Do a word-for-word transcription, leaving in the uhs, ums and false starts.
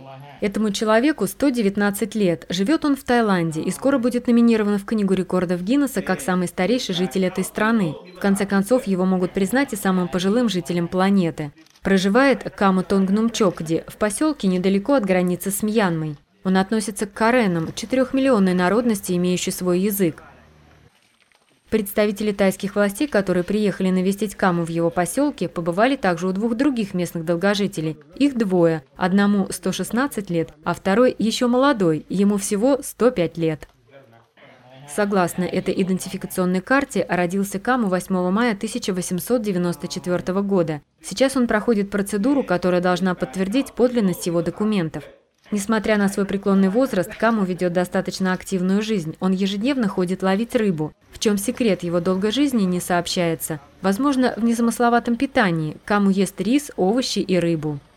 Этому человеку сто девятнадцать лет, живет он в Таиланде и скоро будет номинирован в Книгу рекордов Гиннесса как самый старейший житель этой страны. В конце концов, его могут признать и самым пожилым жителем планеты. Проживает Каму Тонгнумчокди в поселке недалеко от границы с Мьянмой. Он относится к каренам, четырехмиллионной народности, имеющей свой язык. Представители тайских властей, которые приехали навестить Каму в его поселке, побывали также у двух других местных долгожителей. Их двое. Одному сто шестнадцать лет, а второй еще молодой, ему всего сто пять лет. Согласно этой идентификационной карте, родился Каму восьмого мая тысяча восемьсот девяносто четвёртого года. Сейчас он проходит процедуру, которая должна подтвердить подлинность его документов. Несмотря на свой преклонный возраст, Каму ведет достаточно активную жизнь. Он ежедневно ходит ловить рыбу. В чем секрет его долгой жизни, не сообщается. Возможно, в незамысловатом питании. Каму ест рис, овощи и рыбу.